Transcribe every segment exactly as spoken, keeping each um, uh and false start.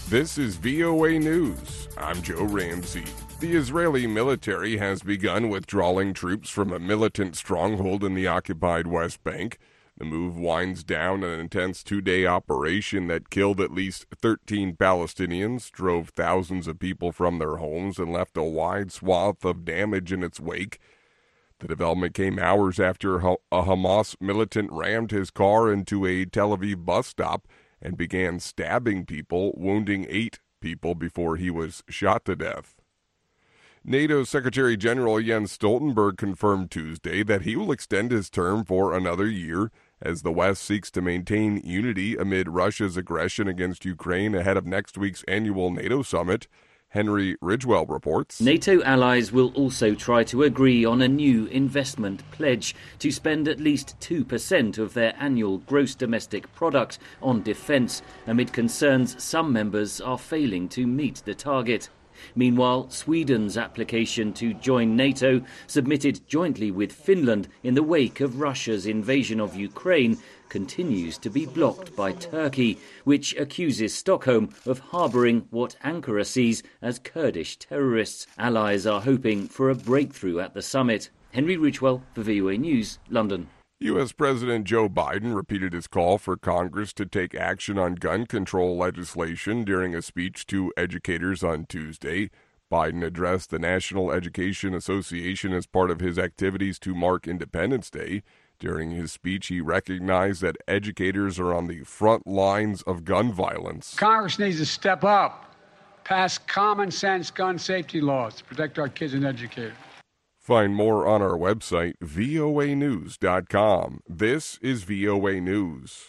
This is V O A News. I'm Joe Ramsey. The Israeli military has begun withdrawing troops from a militant stronghold in the occupied West Bank. The move winds down an intense two-day operation that killed at least thirteen Palestinians, drove thousands of people from their homes, and left a wide swath of damage in its wake. The development came hours after a Hamas militant rammed his car into a Tel Aviv bus stop and began stabbing people, wounding eight people before he was shot to death. NATO Secretary General Jens Stoltenberg confirmed Tuesday that he will extend his term for another year as the West seeks to maintain unity amid Russia's aggression against Ukraine ahead of next week's annual NATO summit. Henry Ridgwell reports. NATO allies will also try to agree on a new investment pledge to spend at least two percent of their annual gross domestic product on defence, amid concerns some members are failing to meet the target. Meanwhile, Sweden's application to join NATO, submitted jointly with Finland in the wake of Russia's invasion of Ukraine, continues to be blocked by Turkey, which accuses Stockholm of harbouring what Ankara sees as Kurdish terrorists. Allies are hoping for a breakthrough at the summit. Henry Ridgwell for V O A News, London. U S. President Joe Biden repeated his call for Congress to take action on gun control legislation during a speech to educators on Tuesday. Biden addressed the National Education Association as part of his activities to mark Independence Day. During his speech, he recognized that educators are on the front lines of gun violence. Congress needs to step up, pass common sense gun safety laws to protect our kids and educators. Find more on our website, V O A news dot com. This is V O A News.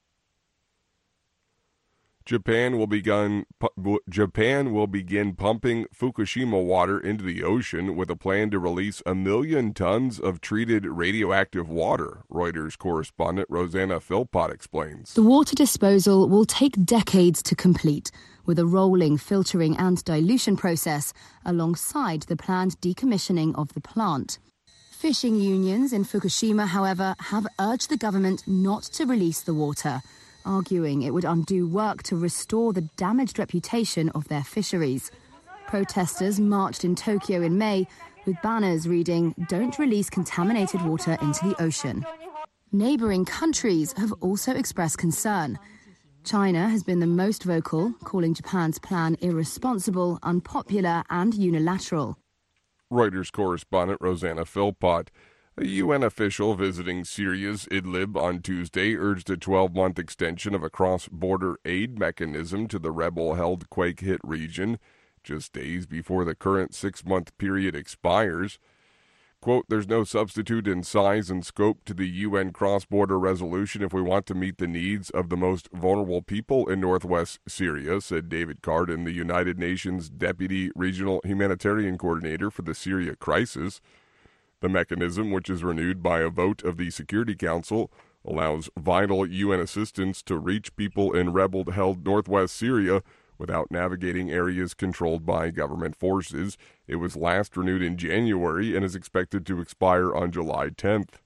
Japan will begin Japan will begin pumping Fukushima water into the ocean with a plan to release a million tons of treated radioactive water, Reuters correspondent Rosanna Philpott explains. The water disposal will take decades to complete, with a rolling filtering and dilution process alongside the planned decommissioning of the plant. Fishing unions in Fukushima, however, have urged the government not to release the water, arguing it would undo work to restore the damaged reputation of their fisheries. Protesters marched in Tokyo in May with banners reading, "Don't release contaminated water into the ocean." Neighbouring countries have also expressed concern. China has been the most vocal, calling Japan's plan irresponsible, unpopular and unilateral. Reuters correspondent Rosanna Philpott. A U N official visiting Syria's Idlib on Tuesday urged a twelve-month extension of a cross-border aid mechanism to the rebel-held quake-hit region, just days before the current six-month period expires. Quote, "There's no substitute in size and scope to the U N cross-border resolution if we want to meet the needs of the most vulnerable people in northwest Syria," said David Carden, the United Nations Deputy Regional Humanitarian Coordinator for the Syria crisis. The mechanism, which is renewed by a vote of the Security Council, allows vital U N assistance to reach people in rebel-held northwest Syria without navigating areas controlled by government forces. It was last renewed in January and is expected to expire on July tenth.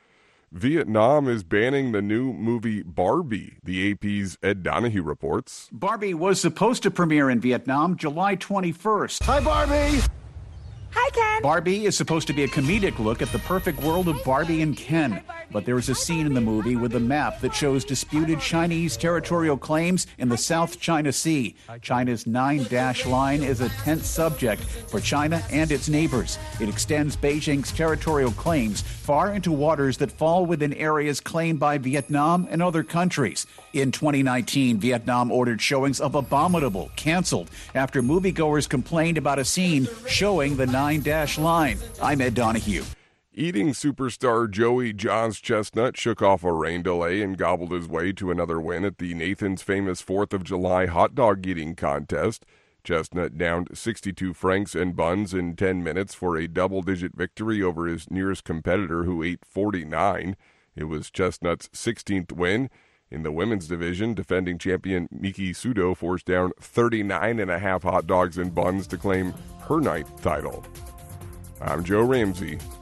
Vietnam is banning the new movie Barbie, the A P's Ed Donahue reports. Barbie was supposed to premiere in Vietnam July twenty-first. Hi, Barbie! Hi, Ken. Barbie is supposed to be a comedic look at the perfect world of Barbie and Ken. But there is a scene in the movie with a map that shows disputed Chinese territorial claims in the South China Sea. China's nine-dash line is a tense subject for China and its neighbors. It extends Beijing's territorial claims far into waters that fall within areas claimed by Vietnam and other countries. In twenty nineteen, Vietnam ordered showings of Abominable canceled after moviegoers complained about a scene showing the nine-dash line. I'm Ed Donahue. Eating superstar Joey Jaws Chestnut shook off a rain delay and gobbled his way to another win at the Nathan's Famous fourth of July hot dog eating contest. Chestnut downed sixty-two franks and buns in ten minutes for a double-digit victory over his nearest competitor, who ate forty-nine. It was Chestnut's sixteenth win. In the women's division, defending champion Miki Sudo forced down thirty-nine and a half hot dogs and buns to claim her ninth title. I'm Joe Ramsey.